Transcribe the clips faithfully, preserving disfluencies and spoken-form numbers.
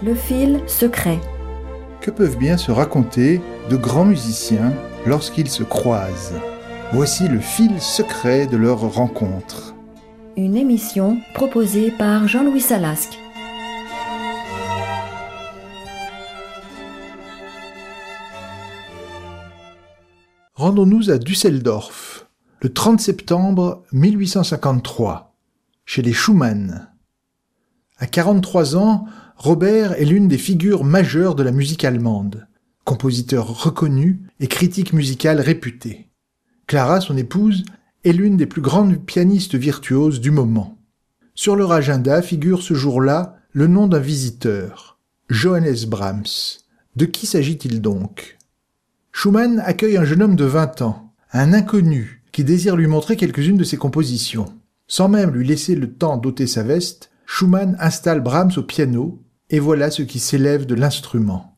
Le fil secret. Que peuvent bien se raconter de grands musiciens lorsqu'ils se croisent? Voici le fil secret de leur rencontre. Une émission proposée par Jean-Louis Salasque. Rendons-nous à Düsseldorf, le trente septembre mille huit cent cinquante-trois, chez les Schumann. À quarante-trois ans, Robert est l'une des figures majeures de la musique allemande, compositeur reconnu et critique musicale réputé. Clara, son épouse, est l'une des plus grandes pianistes virtuoses du moment. Sur leur agenda figure ce jour-là le nom d'un visiteur, Johannes Brahms. De qui s'agit-il donc ? Schumann accueille un jeune homme de vingt ans, un inconnu, qui désire lui montrer quelques-unes de ses compositions. Sans même lui laisser le temps d'ôter sa veste, Schumann installe Brahms au piano, et voilà ce qui s'élève de l'instrument.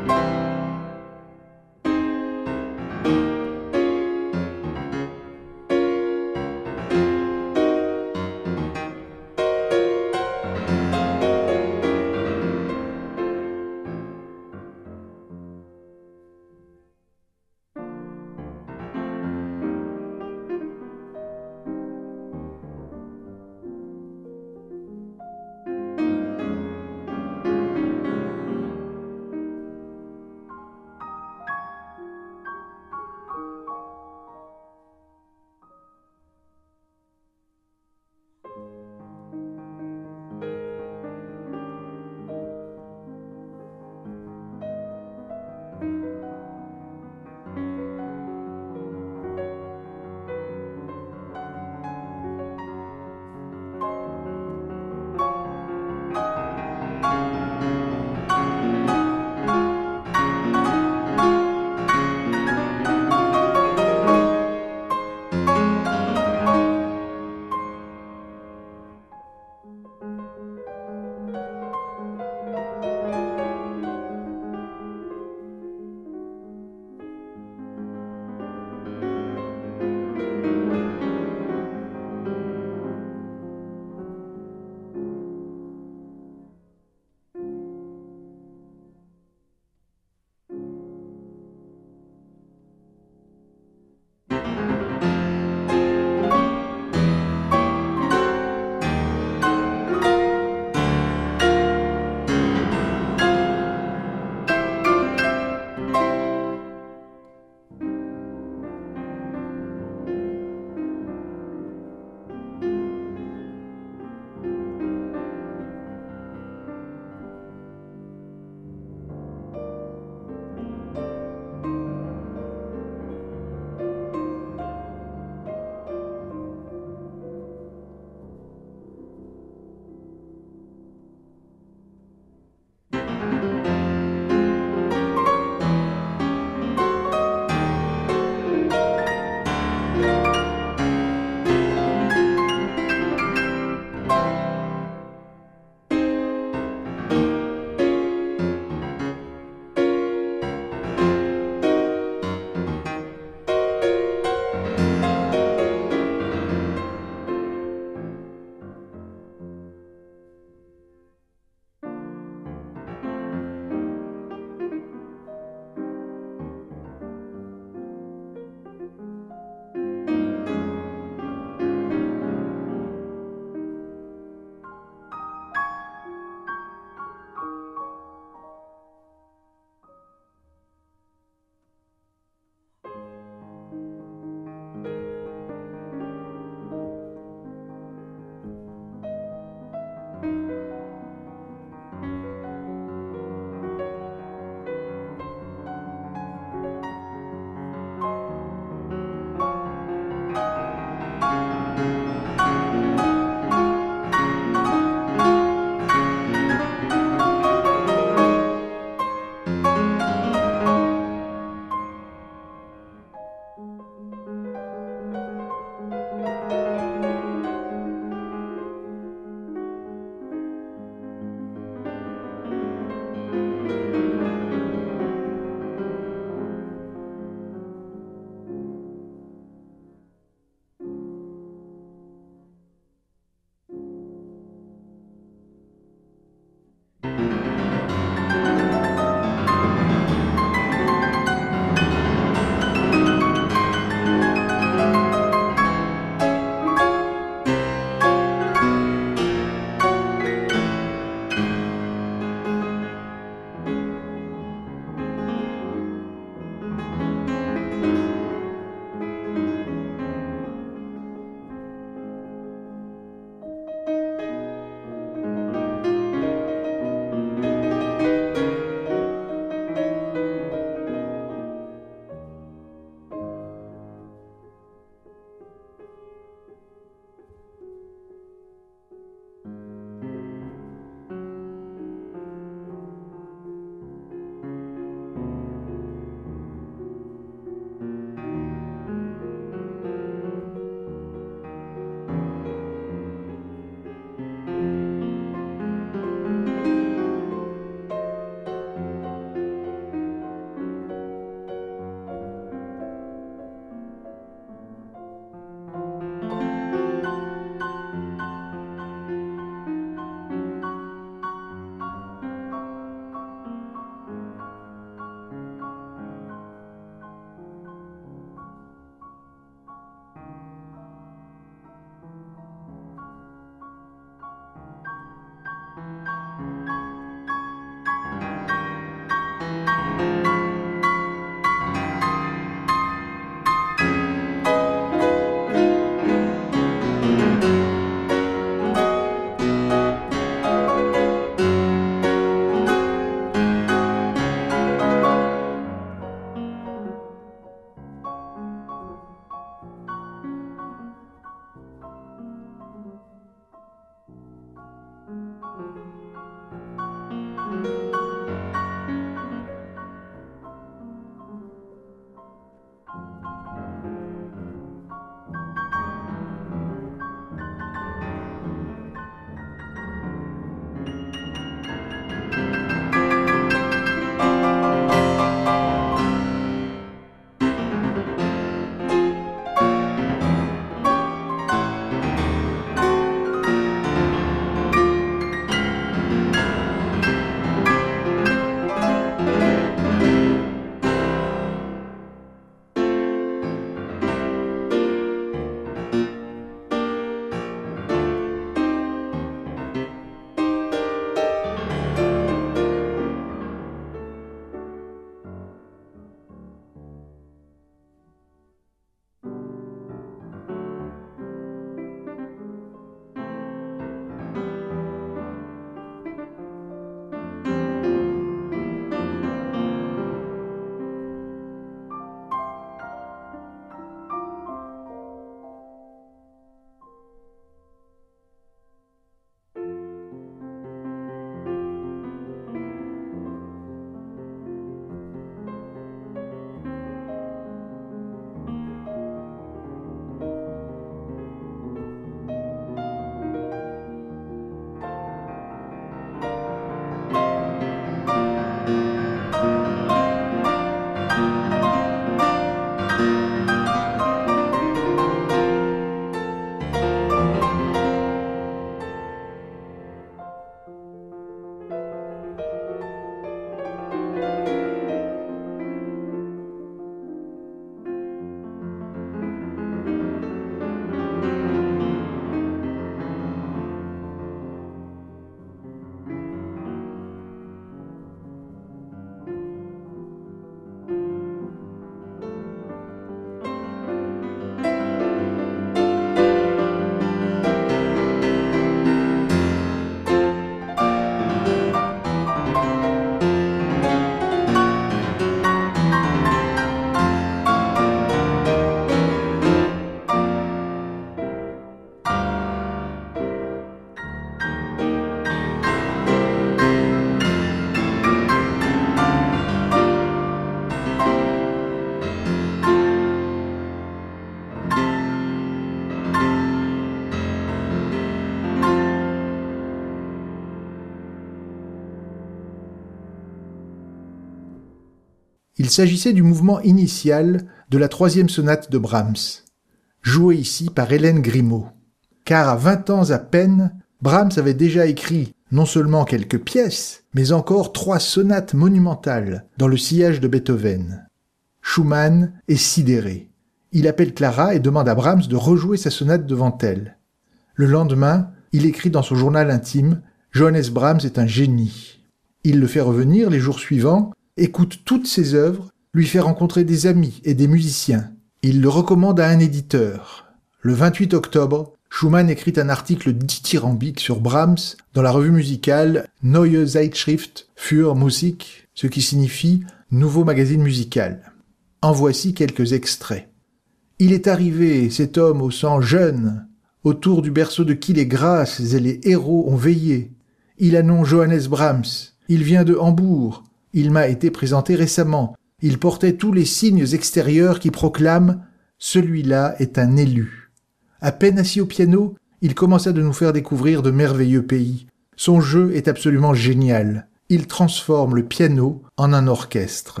Il s'agissait du mouvement initial de la troisième sonate de Brahms, jouée ici par Hélène Grimaud. Car à vingt ans à peine, Brahms avait déjà écrit non seulement quelques pièces, mais encore trois sonates monumentales dans le sillage de Beethoven. Schumann est sidéré. Il appelle Clara et demande à Brahms de rejouer sa sonate devant elle. Le lendemain, il écrit dans son journal intime « Johannes Brahms est un génie ». Il le fait revenir les jours suivants, écoute toutes ses œuvres, lui fait rencontrer des amis et des musiciens. Il le recommande à un éditeur. Le vingt-huit octobre, Schumann écrit un article dithyrambique sur Brahms dans la revue musicale Neue Zeitschrift für Musik, ce qui signifie « Nouveau magazine musical ». En voici quelques extraits. « Il est arrivé, cet homme au sang jeune, autour du berceau de qui les grâces et les héros ont veillé. Il a nom Johannes Brahms, il vient de Hambourg, il m'a été présenté récemment, il portait tous les signes extérieurs qui proclament « celui-là est un élu ». À peine assis au piano, il commença de nous faire découvrir de merveilleux pays. Son jeu est absolument génial. Il transforme le piano en un orchestre.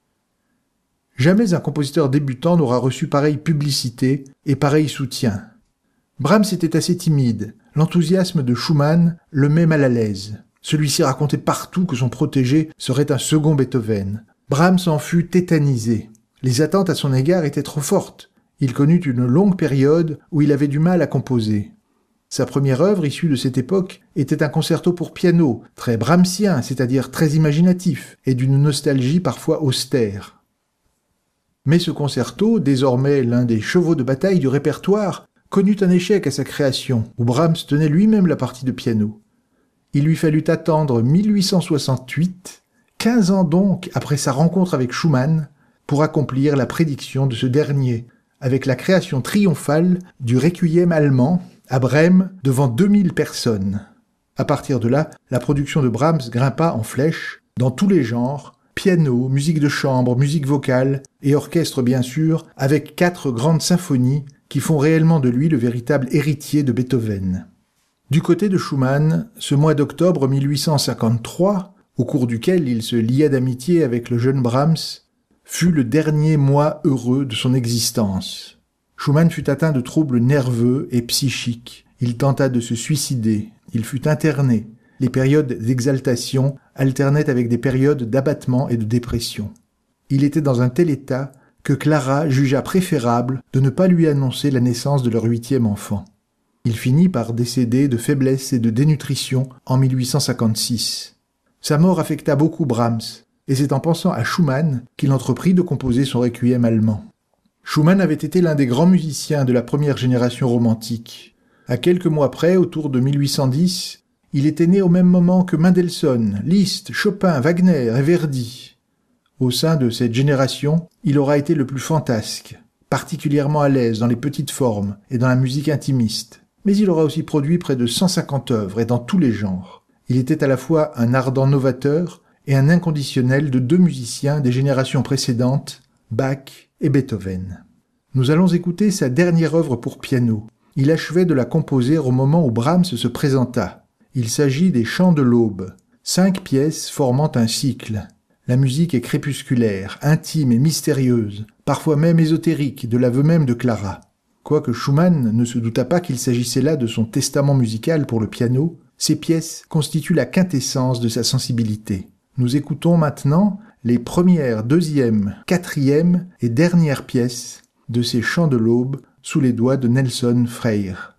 Jamais un compositeur débutant n'aura reçu pareille publicité et pareil soutien. Brahms était assez timide. L'enthousiasme de Schumann le met mal à l'aise. Celui-ci racontait partout que son protégé serait un second Beethoven. Brahms en fut tétanisé. Les attentes à son égard étaient trop fortes. Il connut une longue période où il avait du mal à composer. Sa première œuvre, issue de cette époque, était un concerto pour piano, très brahmsien, c'est-à-dire très imaginatif, et d'une nostalgie parfois austère. Mais ce concerto, désormais l'un des chevaux de bataille du répertoire, connut un échec à sa création, où Brahms tenait lui-même la partie de piano. Il lui fallut attendre mille huit cent soixante-huit, quinze ans donc après sa rencontre avec Schumann, pour accomplir la prédiction de ce dernier, avec la création triomphale du Requiem allemand à Brême devant deux mille personnes. À partir de là, la production de Brahms grimpa en flèche dans tous les genres, piano, musique de chambre, musique vocale et orchestre bien sûr, avec quatre grandes symphonies qui font réellement de lui le véritable héritier de Beethoven. Du côté de Schumann, ce mois d'octobre mille huit cent cinquante-trois, au cours duquel il se lia d'amitié avec le jeune Brahms, fut le dernier mois heureux de son existence. Schumann fut atteint de troubles nerveux et psychiques. Il tenta de se suicider. Il fut interné. Les périodes d'exaltation alternaient avec des périodes d'abattement et de dépression. Il était dans un tel état que Clara jugea préférable de ne pas lui annoncer la naissance de leur huitième enfant. Il finit par décéder de faiblesse et de dénutrition en mille huit cent cinquante-six. Sa mort affecta beaucoup Brahms, et c'est en pensant à Schumann qu'il entreprit de composer son requiem allemand. Schumann avait été l'un des grands musiciens de la première génération romantique. À quelques mois près, autour de mille huit cent dix, il était né au même moment que Mendelssohn, Liszt, Chopin, Wagner et Verdi. Au sein de cette génération, il aura été le plus fantasque, particulièrement à l'aise dans les petites formes et dans la musique intimiste. Mais il aura aussi produit près de cent cinquante œuvres et dans tous les genres. Il était à la fois un ardent novateur et un inconditionnel de deux musiciens des générations précédentes, Bach et Beethoven. Nous allons écouter sa dernière œuvre pour piano. Il achevait de la composer au moment où Brahms se présenta. Il s'agit des Chants de l'Aube, cinq pièces formant un cycle. La musique est crépusculaire, intime et mystérieuse, parfois même ésotérique, de l'aveu même de Clara. Quoique Schumann ne se doutât pas qu'il s'agissait là de son testament musical pour le piano, ces pièces constituent la quintessence de sa sensibilité. Nous écoutons maintenant les premières, deuxième, quatrième et dernières pièces de ces Chants de l'Aube sous les doigts de Nelson Freyre.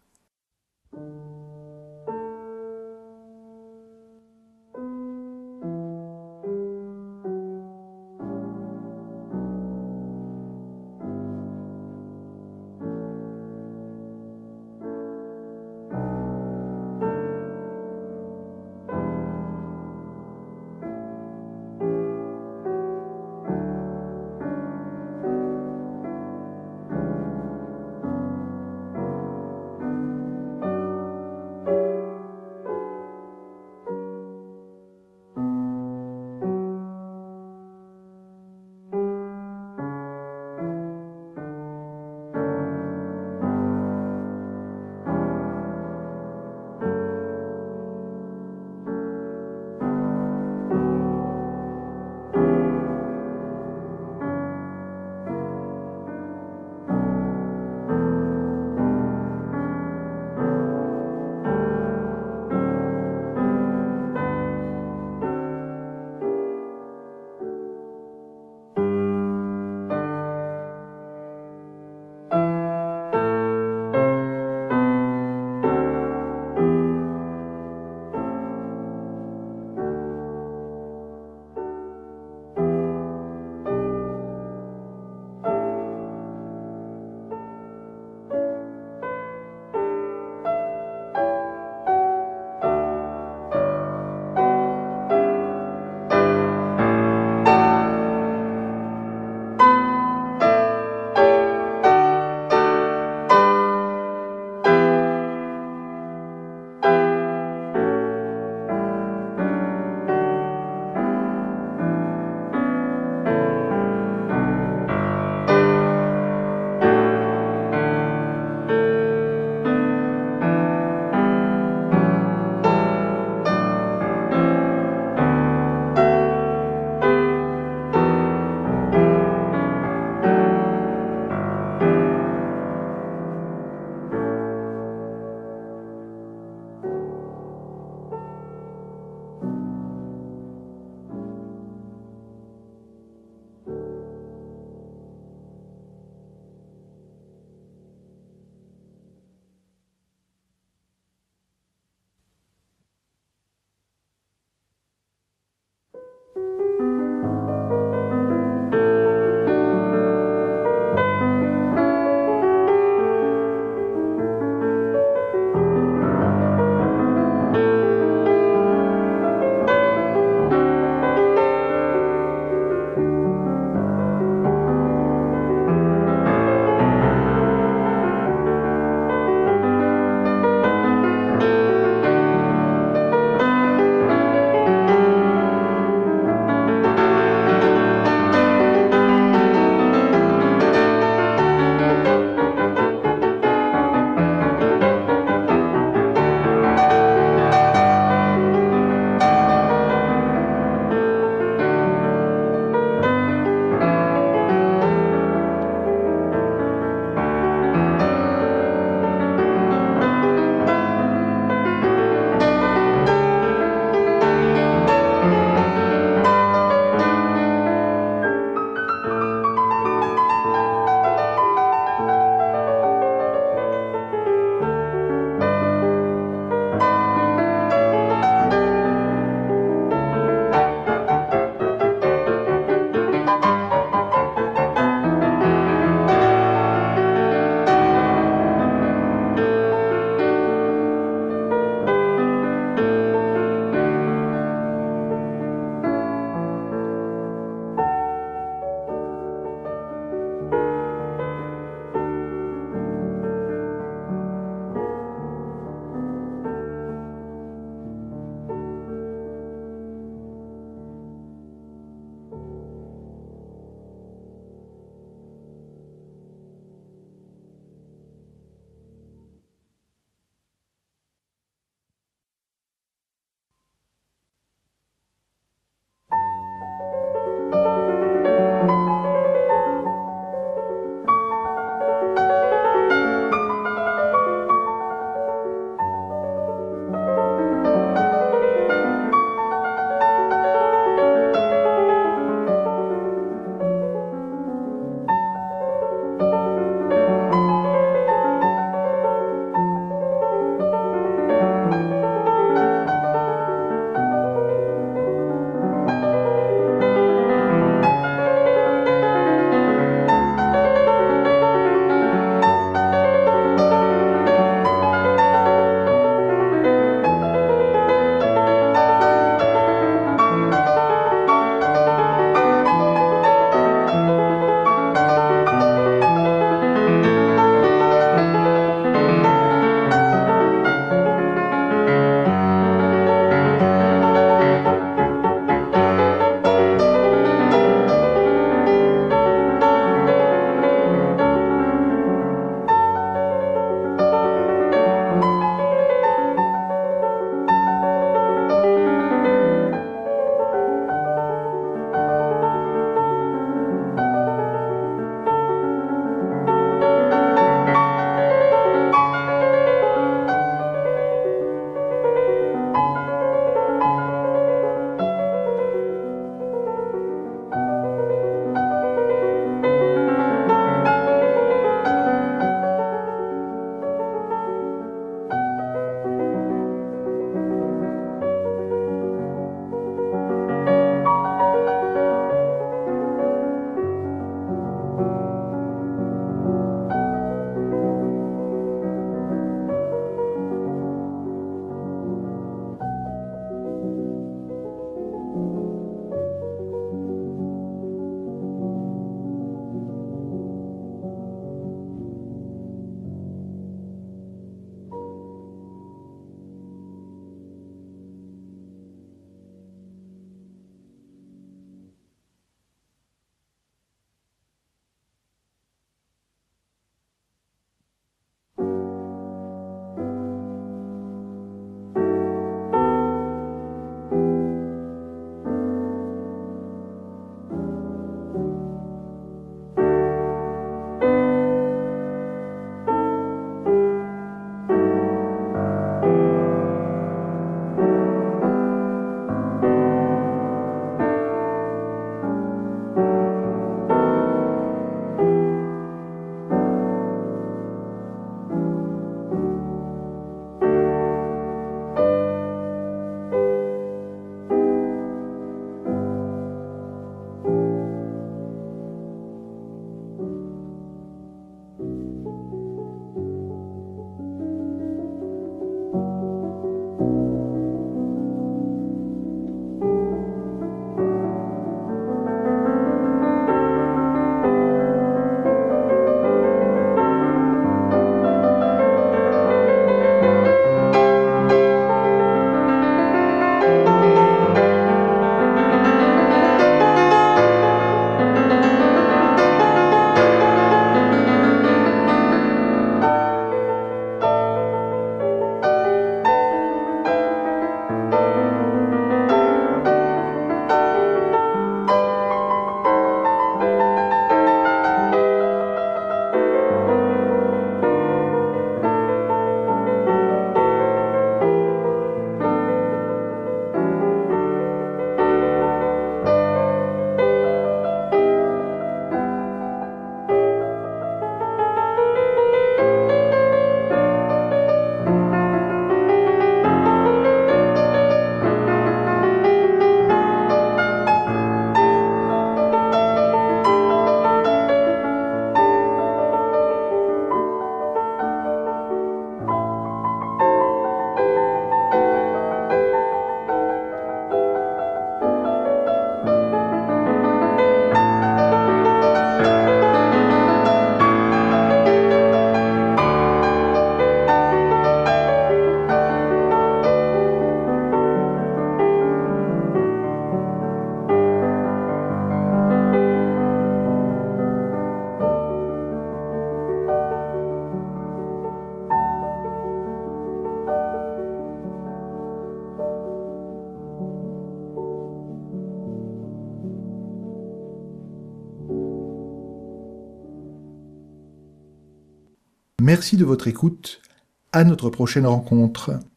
Merci de votre écoute. À notre prochaine rencontre.